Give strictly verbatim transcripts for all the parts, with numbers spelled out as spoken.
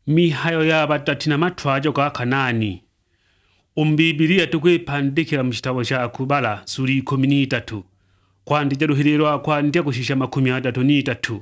mihayo ya batatu na matwajo ga Kanani. Umbibilia tukwipandikira mu kitabo kya Kubala sura ikumi n'itatu kwandija ruhiriro kwandija kushisha makumi atatu n'itatu.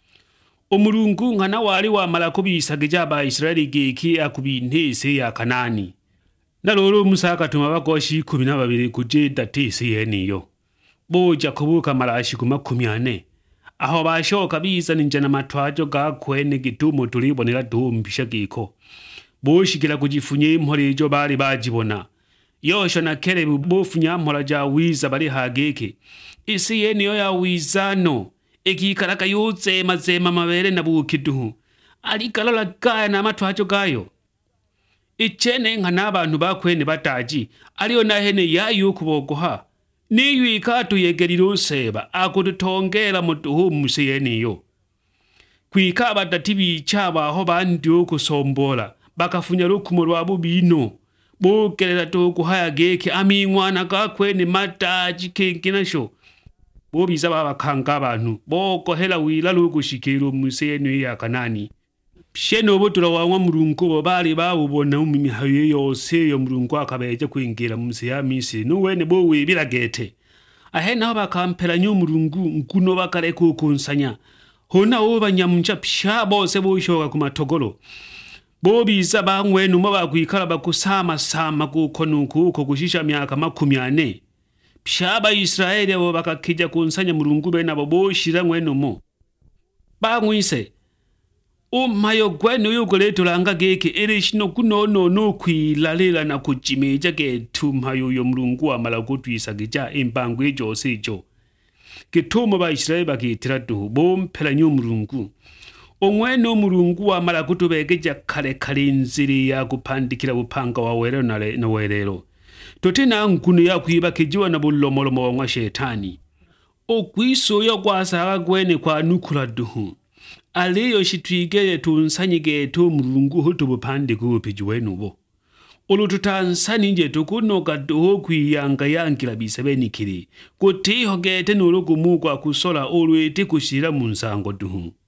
Umurungu nkana wali wamala kubisagija aba Israeli giki akubintese ya Kanani. Naloro Musa katuma bagoshi kumi na babiri kuje datese yeniyo. Boja kubuka malashi ku makumi ane. Aho bashoka bizana injana matwajo ga kwene gitumo turibonera dumbisha giko. Boshikira kujifunye imporejo bari bajibona. Yosho na Kalebu bofunya mpora ja wiza bari hageke. Isi yeniyo ya wizano. Ekikaraka yutse mazema mabere na bukiduhu. Alikalola gaya na matwajo gayo. Ichene nka n'abantu bakwene bataji. Aliyo na hene yayo kubogoha. Niyu ikatu yegeriro seba akudutongera mutuhu musiyeniyo. Kwika batati bichaba aho bandi okusombola bakafunya rukumo rwabo bino. Bogerera to kuhaya geke amingwana gakwene mataji kenkinasho. Bobiza babakanga abantu bokohera wila lugushikiro musiyeni ya Kanani. Sheno botula wa Mulungu bali babubona mu mihayo yose yo Mulungu akabeje kwingira mu ya Misiri nuwene bo wibira gete. Ahena bakampera nyu Mulungu nkuno bakare kukunsanya. Hona obanyamuncha psha bose boshoka ku matogolo. Bobiza bangwenu mo bakwikala bakusama sama kukonuku uko kushisha myaka makumi ane. Psha Israeli bo bakakija kunsanya Mulungu bena boboshira ngwenu mo. Bangwise Umayo gwenu yuko leto langa geke erishino kunono no kwilalela na kujimeja getu mayo yo Mulungu wa malakutwisa gija imbangu ejo sejo. Gitumo ba Israeli bakitira duhu bompera nyo Mulungu. Omwene Mulungu wa malakutubegeja kale kale nziri ya kupandikira bupanga wa werero na werero. Totina nkunu ya kuibakijiwa na bulomolomo wa shetani. Okwiso yo kwasa gwene kwa nukula duhu. Aliyo shitwigeye tunsanyige tu Mulungu hutu bupande kupijuwenu bo. Olu tutansani nje tukunoka duho kwiyanga yankila bisebenikiri. Kutiho gete nurugu mugwa kusola olu eti kushira munsango duhu.